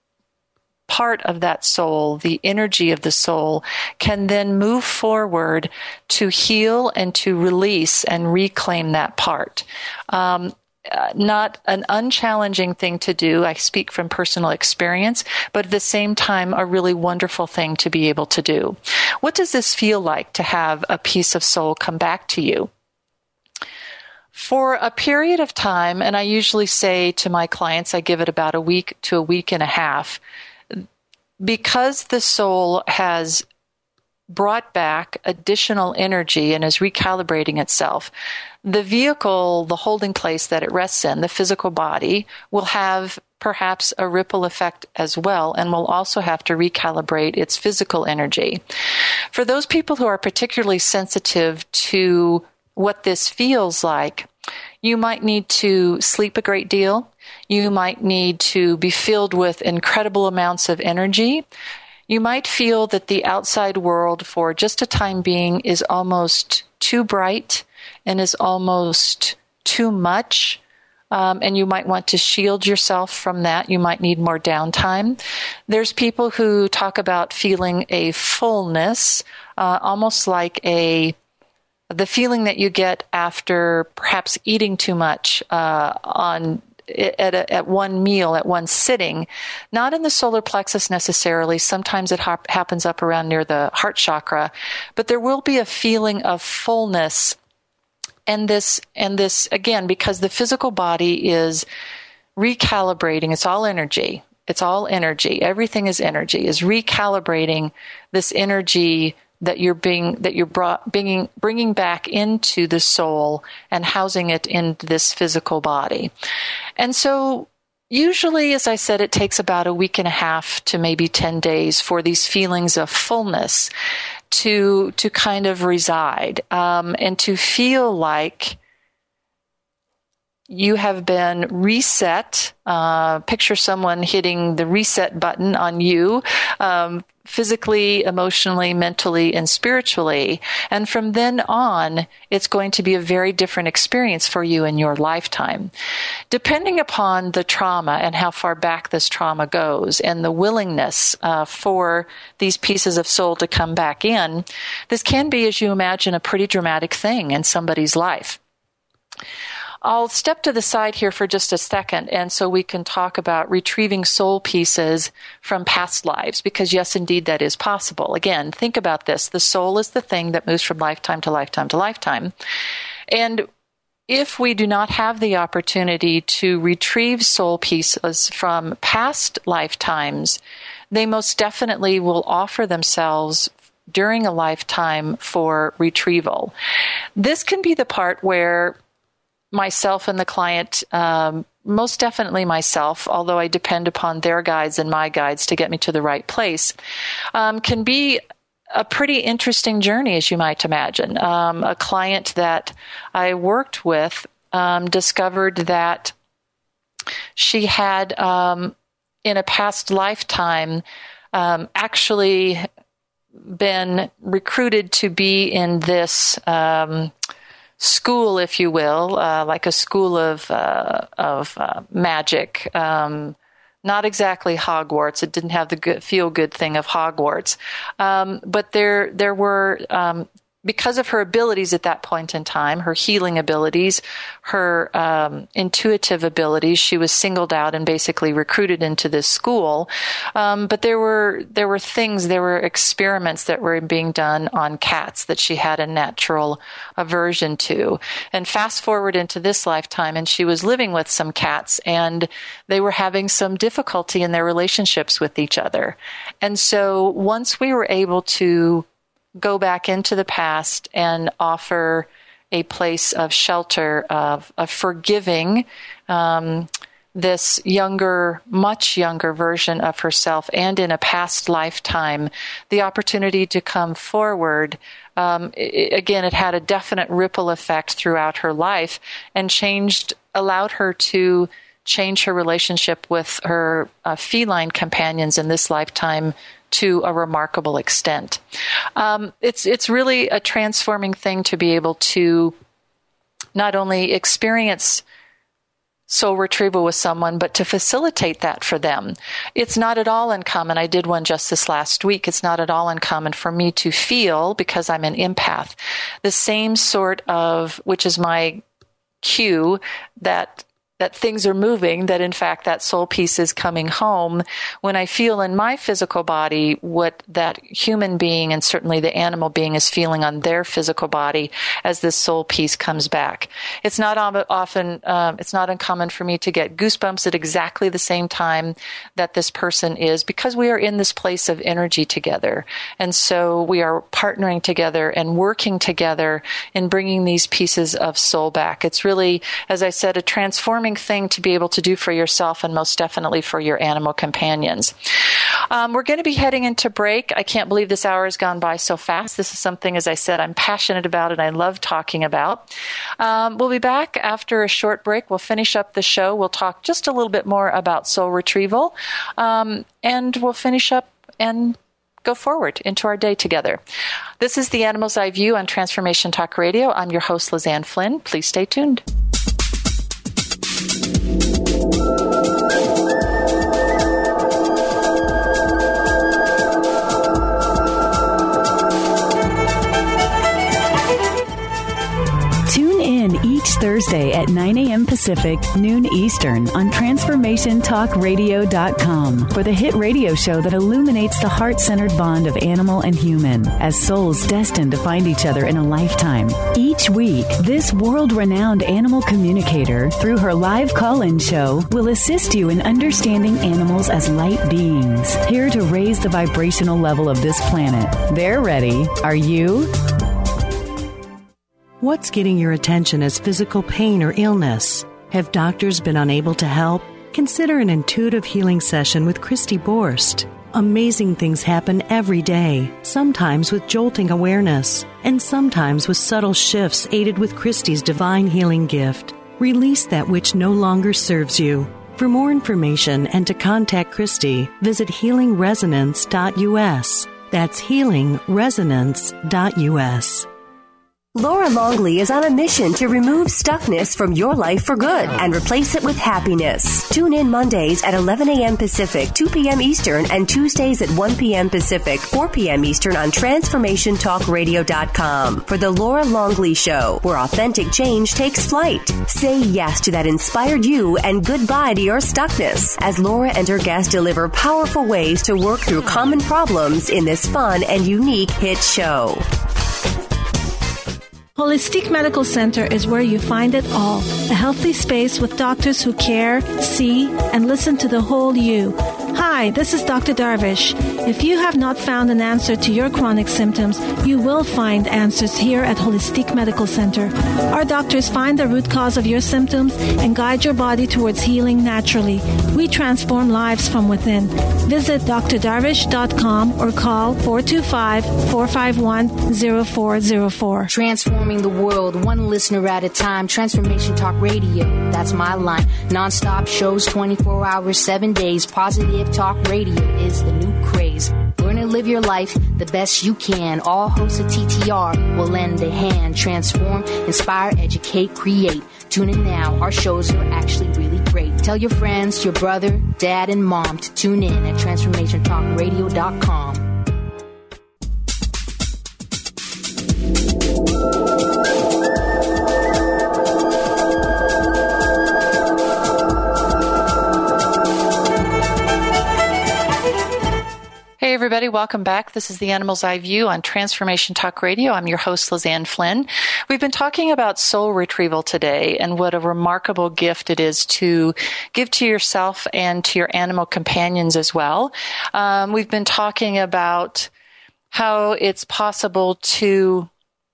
part of that soul, the energy of the soul, can then move forward to heal and to release and reclaim that part. Um, Uh, not an unchallenging thing to do. I speak from personal experience, but at the same time, a really wonderful thing to be able to do. What does this feel like to have a piece of soul come back to you? For a period of time, and I usually say to my clients, I give it about a week to a week and a half, because the soul has brought back additional energy and is recalibrating itself, the vehicle, the holding place that it rests in, the physical body, will have perhaps a ripple effect as well, and will also have to recalibrate its physical energy. For those people who are particularly sensitive to what this feels like, you might need to sleep a great deal. You might need to be filled with incredible amounts of energy. You might feel that the outside world for just a time being is almost too bright and is almost too much, um, and you might want to shield yourself from that. You might need more downtime. There's people who talk about feeling a fullness, uh, almost like a the feeling that you get after perhaps eating too much uh, on At, a, at one meal, at one sitting, not in the solar plexus necessarily. Sometimes it ha- happens up around near the heart chakra, but there will be a feeling of fullness. And this, and this again, because the physical body is recalibrating, it's all energy. It's all energy. Everything is energy, is recalibrating this energy that you're being, that you're brought, bringing, bringing back into the soul and housing it in this physical body. And so usually, as I said, it takes about a week and a half to maybe ten days for these feelings of fullness to, to kind of reside, um, and to feel like you have been reset. Uh, picture someone hitting the reset button on you, um, physically, emotionally, mentally, and spiritually. And from then on, it's going to be a very different experience for you in your lifetime. Depending upon the trauma and how far back this trauma goes and the willingness uh, for these pieces of soul to come back in, this can be, as you imagine, a pretty dramatic thing in somebody's life. I'll step to the side here for just a second, and so we can talk about retrieving soul pieces from past lives, because yes, indeed, that is possible. Again, think about this. The soul is the thing that moves from lifetime to lifetime to lifetime. And if we do not have the opportunity to retrieve soul pieces from past lifetimes, they most definitely will offer themselves during a lifetime for retrieval. This can be the part where myself and the client, um, most definitely myself, although I depend upon their guides and my guides to get me to the right place, um, can be a pretty interesting journey, as you might imagine. Um, a client that I worked with um, discovered that she had, um, in a past lifetime, um, actually been recruited to be in this um, school, if you will, uh, like a school of uh, of uh, magic. Um, not exactly Hogwarts. It didn't have the good, feel-good thing of Hogwarts, um, but there there were. Um, Because of her abilities at that point in time, her healing abilities, her um, intuitive abilities, she was singled out and basically recruited into this school. Um, but there were there were things, there were experiments that were being done on cats that she had a natural aversion to. And fast forward into this lifetime, and she was living with some cats, and they were having some difficulty in their relationships with each other. And so once we were able to go back into the past and offer a place of shelter, of, of forgiving um, this younger, much younger version of herself, and in a past lifetime, the opportunity to come forward. Um, it, again, it had a definite ripple effect throughout her life and changed, allowed her to change her relationship with her uh, feline companions in this lifetime to a remarkable extent. Um, it's it's really a transforming thing to be able to not only experience soul retrieval with someone, but to facilitate that for them. It's not at all uncommon. I did one just this last week. It's not at all uncommon for me to feel, because I'm an empath, the same sort of, which is my cue that that things are moving, that in fact that soul piece is coming home. When I feel in my physical body what that human being and certainly the animal being is feeling on their physical body as this soul piece comes back. It's not often, um, it's not uncommon for me to get goosebumps at exactly the same time that this person is, because we are in this place of energy together. And so we are partnering together and working together in bringing these pieces of soul back. It's really, as I said, a transforming thing to be able to do for yourself, and most definitely for your animal companions. Um, we're going to be heading into break. I can't believe this hour has gone by so fast. This is something, as I said, I'm passionate about and I love talking about. Um, we'll be back after a short break. We'll finish up the show. We'll talk just a little bit more about soul retrieval, um, and we'll finish up and go forward into our day together. This is The Animal's Eye View on Transformation Talk Radio. I'm your host, Lizanne Flynn. Please stay tuned.
Tune in each Thursday at nine a.m. Pacific, noon Eastern on transformation talk radio dot com for the hit radio show that illuminates the heart-centered bond of animal and human as souls destined to find each other in a lifetime. Each week, this world-renowned animal communicator, through her live call-in show, will assist you in understanding animals as light beings, here to raise the vibrational level of this planet. They're ready. Are you?
What's getting your attention as physical pain or illness? Have doctors been unable to help? Consider an intuitive healing session with Christy Borst. Amazing things happen every day, sometimes with jolting awareness, and sometimes with subtle shifts aided with Christy's divine healing gift. Release that which no longer serves you. For more information and to contact Christy, visit healing resonance dot u s. That's healing resonance dot u s.
Laura Longley is on a mission to remove stuckness from your life for good and replace it with happiness. Tune in Mondays at eleven a.m. Pacific, two p.m. Eastern, and Tuesdays at one p.m. Pacific, four p.m. Eastern on transformation talk radio dot com for The Laura Longley Show, where authentic change takes flight. Say yes to that inspired you and goodbye to your stuckness as Laura and her guests deliver powerful ways to work through common problems in this fun and unique hit show.
Holistic Medical Center is where you find it all. A healthy space with doctors who care, see, and listen to the whole you. Hi, this is Doctor Darvish. If you have not found an answer to your chronic symptoms, you will find answers here at Holistic Medical Center. Our doctors find the root cause of your symptoms and guide your body towards healing naturally. We transform lives from within. Visit d r darvish dot com or call four two five, four five one, zero four zero four.
Transforming the world, one listener at a time. Transformation Talk Radio, that's my line. Non-stop shows, twenty-four hours, seven days. Positive Talk Radio is the new craze. Learn and live your life the best you can. All hosts of T T R will lend a hand. Transform, inspire, educate, create. Tune in now. Our shows are actually really great. Tell your friends, your brother, dad, and mom to tune in at transformation talk radio dot com.
Hey everybody, welcome back. This is the Animal's Eye View on Transformation Talk Radio. I'm your host, Lizanne Flynn. We've been talking about soul retrieval today and what a remarkable gift it is to give to yourself and to your animal companions as well. Um, we've been talking about how it's possible to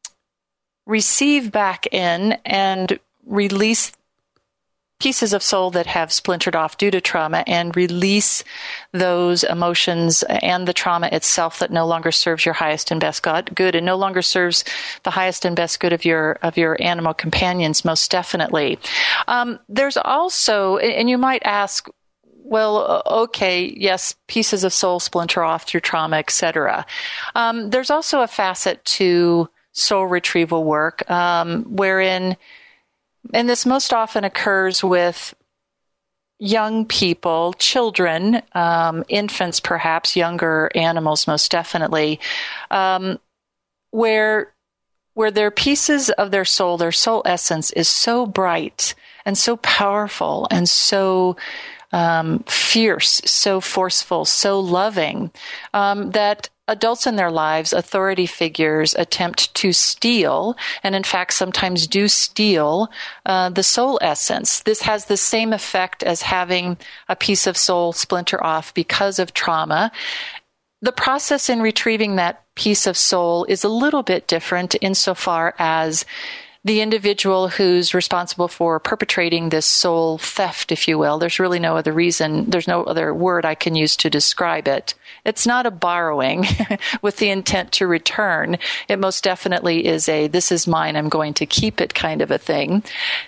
receive back in and release pieces of soul that have splintered off due to trauma and release those emotions and the trauma itself that no longer serves your highest and best good and no longer serves the highest and best good of your of your animal companions, most definitely. Um, there's also, and you might ask, well, okay, yes, pieces of soul splinter off through trauma, et cetera. Um, there's also a facet to soul retrieval work um, wherein, and this most often occurs with young people, children, um, infants perhaps, younger animals most definitely, um, where where their pieces of their soul, their soul essence is so bright and so powerful and so um, fierce, so forceful, so loving, um, that adults in their lives, authority figures, attempt to steal, and in fact sometimes do steal, uh, the soul essence. This has the same effect as having a piece of soul splinter off because of trauma. The process in retrieving that piece of soul is a little bit different insofar as the individual who's responsible for perpetrating this soul theft, if you will, there's really no other reason, there's no other word I can use to describe it. It's not a borrowing with the intent to return. It most definitely is a, this is mine, I'm going to keep it kind of a thing.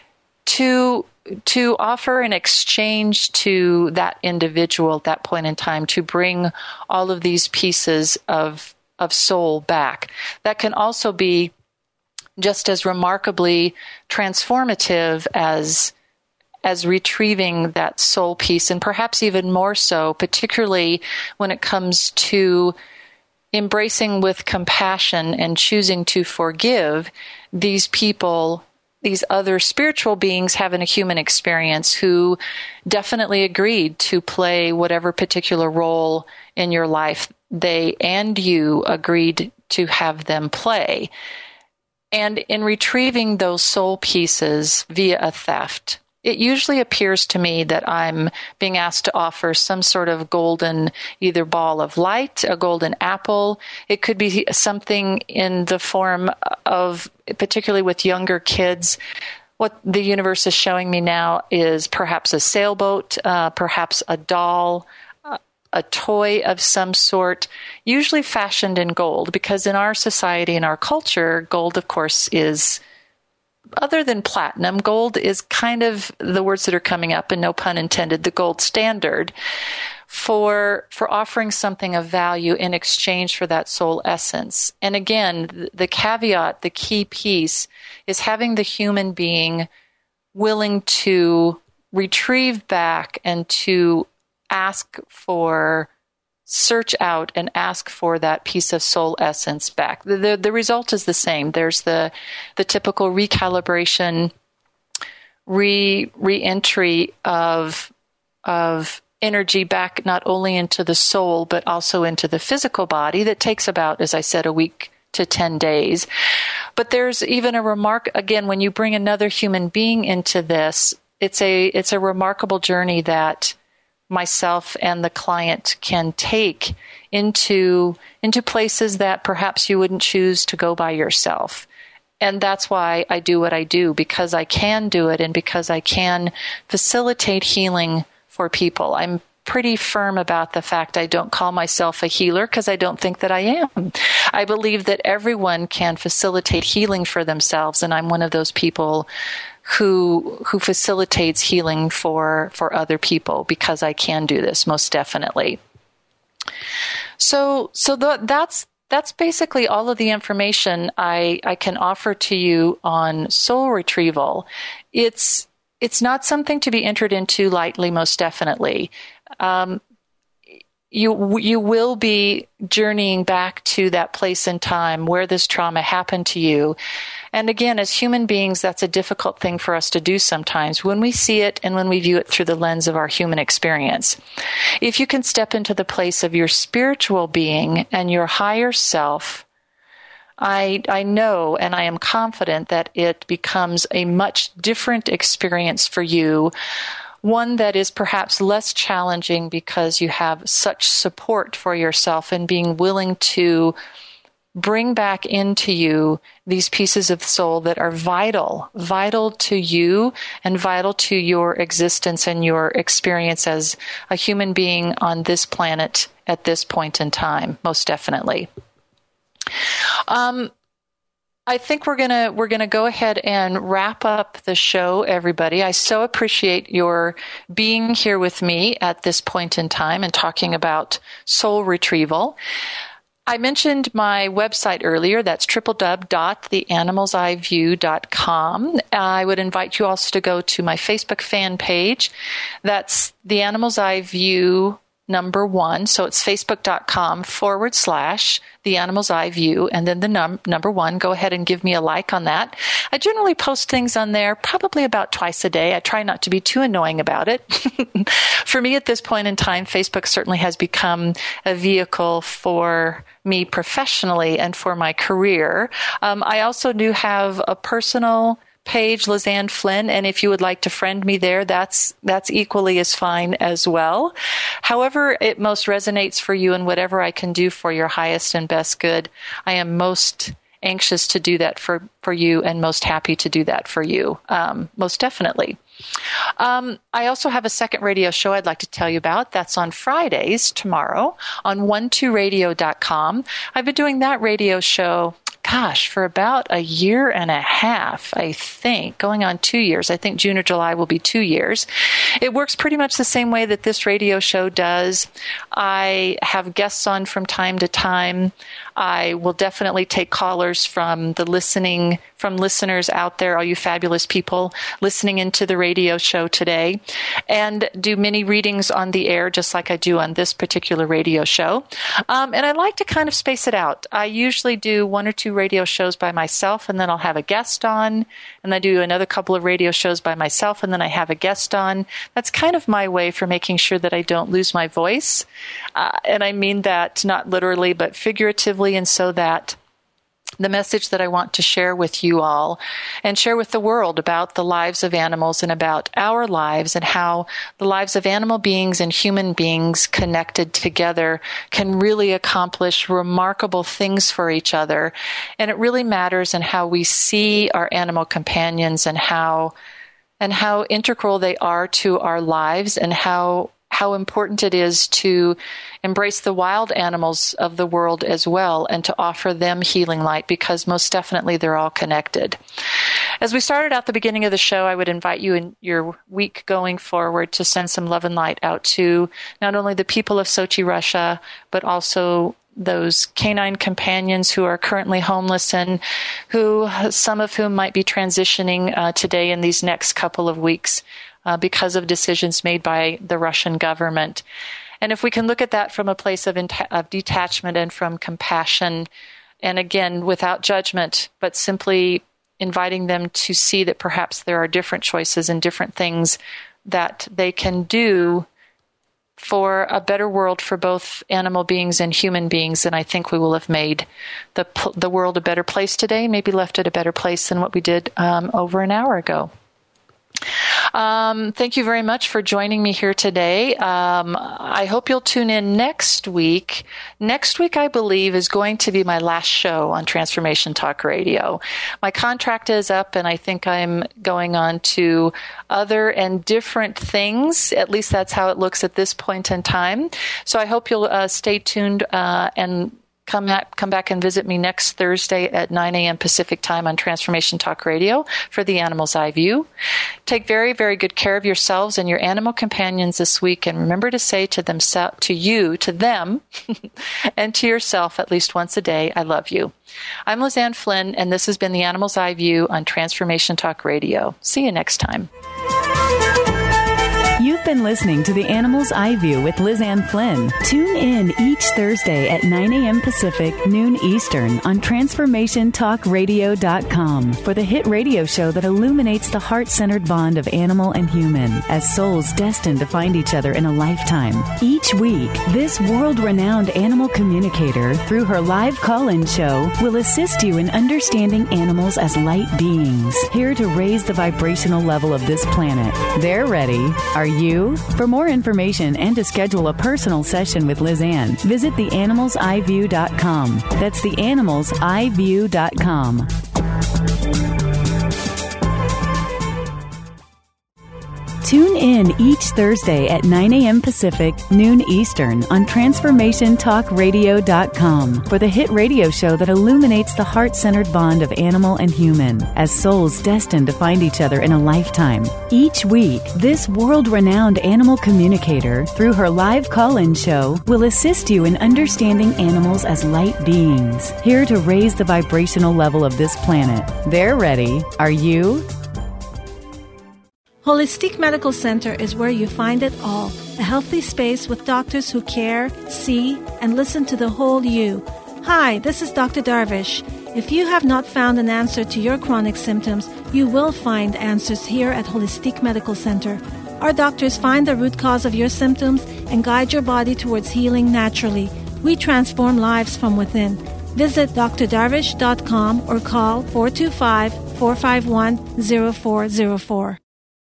To to offer an exchange to that individual at that point in time to bring all of these pieces of of soul back. That can also be just as remarkably transformative as as retrieving that soul piece, and perhaps even more so, particularly when it comes to embracing with compassion and choosing to forgive these people, these other spiritual beings having a human experience who definitely agreed to play whatever particular role in your life they and you agreed to have them play. And in retrieving those soul pieces via a theft, it usually appears to me that I'm being asked to offer some sort of golden, either ball of light, a golden apple. It could be something in the form of, particularly with younger kids, what the universe is showing me now is perhaps a sailboat, uh, perhaps a doll, a toy of some sort, usually fashioned in gold, because in our society, in our culture, gold, of course, is, other than platinum, gold is kind of the words that are coming up, and no pun intended, the gold standard for for offering something of value in exchange for that soul essence. And again, the caveat, the key piece, is having the human being willing to retrieve back and to ask for, search out and ask for that piece of soul essence back. The, the, the result is the same. There's the the typical recalibration, re re-entry of of energy back not only into the soul but also into the physical body that takes about, as I said, a week to ten days. But there's even a remark, again, when you bring another human being into this, it's a it's a remarkable journey that myself and the client can take into into places that perhaps you wouldn't choose to go by yourself. And that's why I do what I do, because I can do it and because I can facilitate healing for people. I'm pretty firm about the fact I don't call myself a healer because I don't think that I am. I believe that everyone can facilitate healing for themselves, and I'm one of those people who who facilitates healing for for other people because I can do this, most definitely. So so the, that's that's basically all of the information I, I can offer to you on soul retrieval. It's it's not something to be entered into lightly, most definitely. Um, you you will be journeying back to that place in time where this trauma happened to you. And again, as human beings, that's a difficult thing for us to do sometimes when we see it and when we view it through the lens of our human experience. If you can step into the place of your spiritual being and your higher self, I, I know and I am confident that it becomes a much different experience for you, one that is perhaps less challenging because you have such support for yourself and being willing to bring back into you these pieces of soul that are vital, vital to you and vital to your existence and your experience as a human being on this planet at this point in time, most definitely. Um, I think we're gonna we're gonna go ahead and wrap up the show, everybody. I so appreciate your being here with me at this point in time and talking about soul retrieval. I mentioned my website earlier. That's w w w dot the animals eye view dot com. I would invite you also to go to my Facebook fan page. That's The Animals Eye View number one. So it's facebook.com forward slash The Animals Eye View and then the num- number one. Go ahead and give me a like on that. I generally post things on there probably about twice a day. I try not to be too annoying about it. For me at this point in time, Facebook certainly has become a vehicle for me professionally and for my career. Um, I also do have a personal page, Lizanne Flynn, and if you would like to friend me there, that's that's equally as fine as well. However it most resonates for you and whatever I can do for your highest and best good, I am most anxious to do that for, for you and most happy to do that for you, um, most definitely. Um, I also have a second radio show I'd like to tell you about. That's on Fridays, tomorrow, on one two radio dot com. I've been doing that radio show gosh, for about a year and a half, I think, going on two years. I think June or July will be two years. It works pretty much the same way that this radio show does. I have guests on from time to time. I will definitely take callers from the listening, from listeners out there, all you fabulous people listening into the radio show today, and do many readings on the air, just like I do on this particular radio show. Um, and I like to kind of space it out. I usually do one or two radio shows by myself, and then I'll have a guest on, and I do another couple of radio shows by myself, and then I have a guest on. That's kind of my way for making sure that I don't lose my voice. Uh, and I mean that not literally, but figuratively, and so that the message that I want to share with you all and share with the world about the lives of animals and about our lives and how the lives of animal beings and human beings connected together can really accomplish remarkable things for each other. And it really matters in how we see our animal companions and how and how integral they are to our lives and how how important it is to embrace the wild animals of the world as well and to offer them healing light, because most definitely they're all connected. As we started out the beginning of the show, I would invite you in your week going forward to send some love and light out to not only the people of Sochi, Russia, but also those canine companions who are currently homeless and who, some of whom might be transitioning uh, today in these next couple of weeks. Uh, because of decisions made by the Russian government. And if we can look at that from a place of, in- of detachment and from compassion, and again, without judgment, but simply inviting them to see that perhaps there are different choices and different things that they can do for a better world for both animal beings and human beings, then I think we will have made the, the world a better place today, maybe left it a better place than what we did um, over an hour ago. Um, thank you very much for joining me here today. Um, I hope you'll tune in next week. Next week, I believe, is going to be my last show on Transformation Talk Radio. My contract is up, and I think I'm going on to other and different things. At least that's how it looks at this point in time. So I hope you'll uh, stay tuned uh, and Come back, come back and visit me next Thursday at nine a.m. Pacific time on Transformation Talk Radio for The Animal's Eye View. Take very, very good care of yourselves and your animal companions this week, and remember to say to them, to you, to them, and to yourself at least once a day, I love you. I'm Lizanne Flynn, and this has been The Animal's Eye View on Transformation Talk Radio. See you next time.
You've been listening to The Animal's Eye View with Lizanne Flynn. Tune in each Thursday at nine a.m. Pacific, noon Eastern on Transformation Talk Radio dot com for the hit radio show that illuminates the heart-centered bond of animal and human as souls destined to find each other in a lifetime. Each week, this world-renowned animal communicator, through her live call-in show, will assist you in understanding animals as light beings, here to raise the vibrational level of this planet. They're ready. Are you? For more information and to schedule a personal session with Lizanne, visit the animals eye view dot com. That's the animals eye view dot com. Tune in each Thursday at nine a.m. Pacific, noon Eastern on Transformation Talk Radio dot com for the hit radio show that illuminates the heart-centered bond of animal and human as souls destined to find each other in a lifetime. Each week, this world-renowned animal communicator, through her live call-in show, will assist you in understanding animals as light beings, here to raise the vibrational level of this planet. They're ready. Are you?
Holistic Medical Center is where you find it all. A healthy space with doctors who care, see, and listen to the whole you. Hi, this is Doctor Darvish. If you have not found an answer to your chronic symptoms, you will find answers here at Holistic Medical Center. Our doctors find the root cause of your symptoms and guide your body towards healing naturally. We transform lives from within. Visit d r darvish dot com or call four two five, four five one, zero four zero four.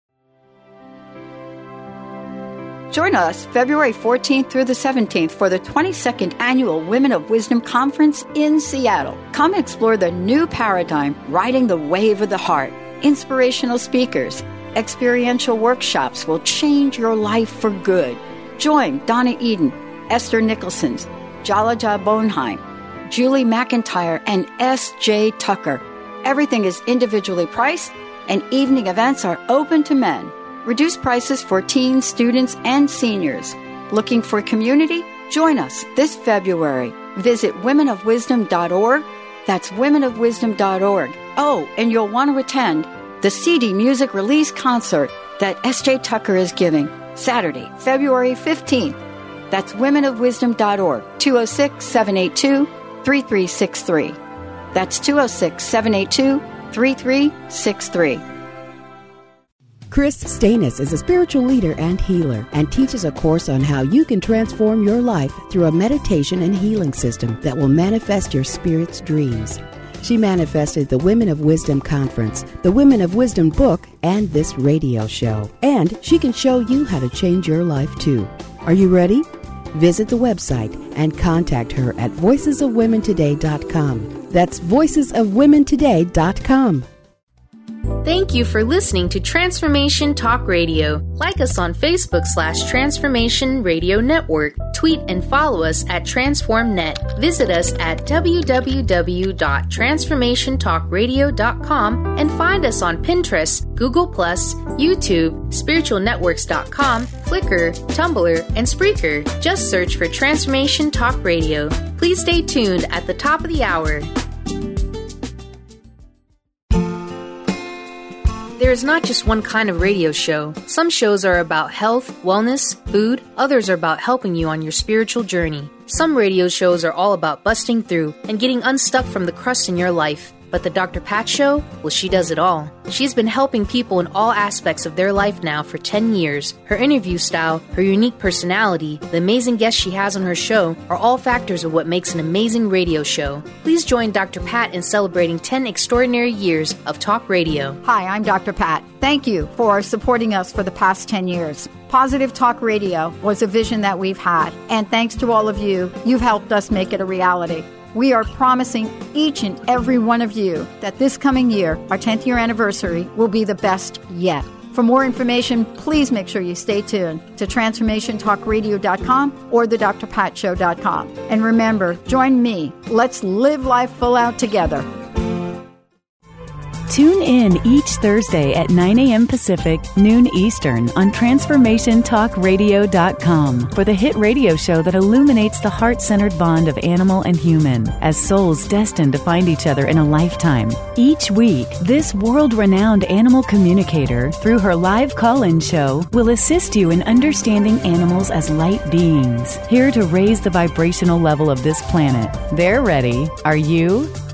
Join us February fourteenth through the seventeenth for the twenty-second Annual Women of Wisdom Conference in Seattle. Come explore the new paradigm, riding the wave of the heart. Inspirational speakers, experiential workshops will change your life for good. Join Donna Eden, Esther Nicholson, Jalaja Bonheim, Julie McIntyre, and S J Tucker. Everything is individually priced, and evening events are open to men. Reduced prices for teens, students, and seniors. Looking for community? Join us this February. Visit women of wisdom dot org. That's women of wisdom dot org. Oh, and you'll want to attend the C D Music Release Concert that S J Tucker is giving Saturday, February fifteenth. That's women of wisdom dot org, two oh six, seven eight two, three three six three. That's two oh six, seven eight two, three three six three.
Chris Stanis is a spiritual leader and healer and teaches a course on how you can transform your life through a meditation and healing system that will manifest your spirit's dreams. She manifested the Women of Wisdom Conference, the Women of Wisdom book, and this radio show. And she can show you how to change your life too. Are you ready? Visit the website and contact her at voices of women today dot com. That's voices of women today dot com.
Thank you for listening to Transformation Talk Radio. Like us on Facebook slash Transformation Radio Network. Tweet and follow us at TransformNet. Visit us at w w w dot transformation talk radio dot com and find us on Pinterest, Google plus, YouTube, spiritual networks dot com, Flickr, Tumblr, and Spreaker. Just search for Transformation Talk Radio. Please stay tuned at the top of the hour. There is not just one kind of radio show. Some shows are about health, wellness, food. Others are about helping you on your spiritual journey. Some radio shows are all about busting through and getting unstuck from the crust in your life. But the Doctor Pat Show? Well, she does it all. She's been helping people in all aspects of their life now for ten years. Her interview style, her unique personality, the amazing guests she has on her show are all factors of what makes an amazing radio show. Please join Doctor Pat in celebrating ten extraordinary years of talk radio.
Hi, I'm Doctor Pat. Thank you for supporting us for the past ten years. Positive Talk Radio was a vision that we've had, and thanks to all of you, you've helped us make it a reality. We are promising each and every one of you that this coming year, our tenth year anniversary, will be the best yet. For more information, please make sure you stay tuned to transformation talk radio dot com or the dr pat show dot com. And remember, join me. Let's live life full out together.
Tune in each Thursday at nine a.m. Pacific, noon Eastern on transformation talk radio dot com for the hit radio show that illuminates the heart-centered bond of animal and human as souls destined to find each other in a lifetime. Each week, this world-renowned animal communicator, through her live call-in show, will assist you in understanding animals as light beings, here to raise the vibrational level of this planet. They're ready. Are you?